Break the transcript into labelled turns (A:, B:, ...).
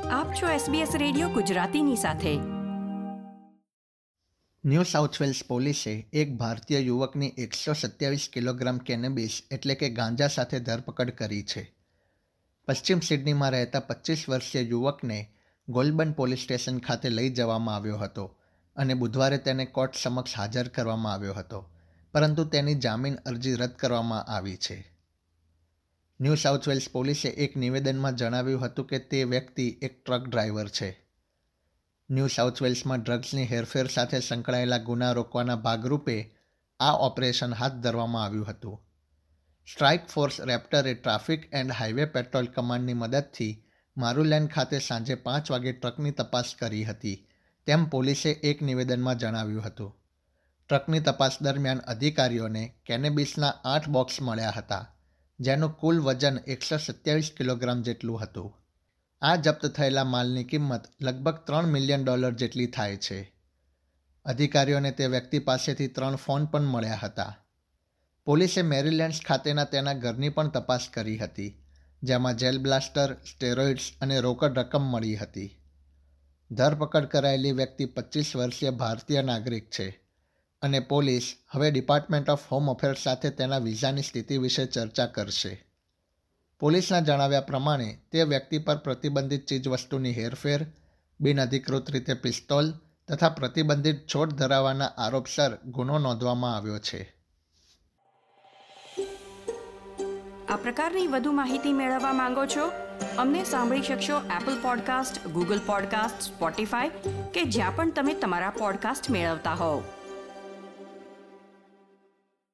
A: આપ છો SBS radio ગુજરાતીની સાથે.
B: ન્યૂ સાઉથ વેલ્સ પોલીસે એક ભારતીય યુવકની 127 કિલોગ્રામ કેનેબિસ એટલે કે ગાંજા સાથે ધરપકડ કરી છે. પશ્ચિમ સિડનીમાં રહેતા 25 વર્ષીય યુવકને ગોલ્બન પોલીસ સ્ટેશન ખાતે લઈ જવામાં આવ્યો હતો અને બુધવારે તેને કોર્ટ સમક્ષ હાજર કરવામાં આવ્યો હતો, પરંતુ તેની જામીન અરજી રદ કરવામાં આવી છે. ન્યૂ સાઉથ વેલ્સ પોલીસે એક નિવેદનમાં જણાવ્યું હતું કે તે વ્યક્તિ એક ટ્રક ડ્રાઈવર છે. ન્યૂ સાઉથ વેલ્સમાં ડ્રગ્સની હેરફેર સાથે સંકળાયેલા ગુના રોકવાના ભાગરૂપે આ ઓપરેશન હાથ ધરવામાં આવ્યું હતું. સ્ટ્રાઇક ફોર્સ રેપ્ટરે ટ્રાફિક એન્ડ હાઇવે પેટ્રોલ કમાન્ડની મદદથી મારુલેન્ડ ખાતે સાંજે 5 વાગે ટ્રકની તપાસ કરી હતી, તેમ પોલીસે એક નિવેદનમાં જણાવ્યું હતું. ટ્રકની તપાસ દરમિયાન અધિકારીઓને કેનેબિસના 8 બોક્સ મળ્યા હતા, જેનું કુલ વજન 127 કિલોગ્રામ જેટલું હતું. આ જપ્ત થયેલા માલની કિંમત લગભગ $3 મિલિયન જેટલી થાય છે. અધિકારીઓને તે વ્યક્તિ પાસેથી 3 ફોન પણ મળ્યા હતા. પોલીસે મેરીલેન્ડ્સ ખાતેના તેના ઘરની પણ તપાસ કરી હતી, જેમાં જેલ બ્લાસ્ટર, સ્ટેરોઇડ્સ અને રોકડ રકમ મળી હતી. ધરપકડ કરાયેલી વ્યક્તિ 25 વર્ષીય ભારતીય નાગરિક છે અને પોલીસ હવે ડિપાર્ટમેન્ટ ઓફ હોમ અફેર્સ સાથે તેના વિઝાની સ્થિતિ વિશે ચર્ચા કરશે. પોલીસના જણાવ્યા પ્રમાણે તે વ્યક્તિ પર પ્રતિબંધિત ચીજવસ્તુની હેરફેર, બિનઅધિકૃત રીતે પિસ્તોલ તથા પ્રતિબંધિત છોડ ધરાવવાના આરોપસર ગુનો નોંધવામાં આવ્યો છે.
A: આ પ્રકારની વધુ માહિતી મેળવવા માંગો છો? અમને સાંભળી શકશો Apple podcast, Google podcast, Spotify કે જ્યાં પણ તમે તમારા પોડકાસ્ટ મેળવતા હોવ.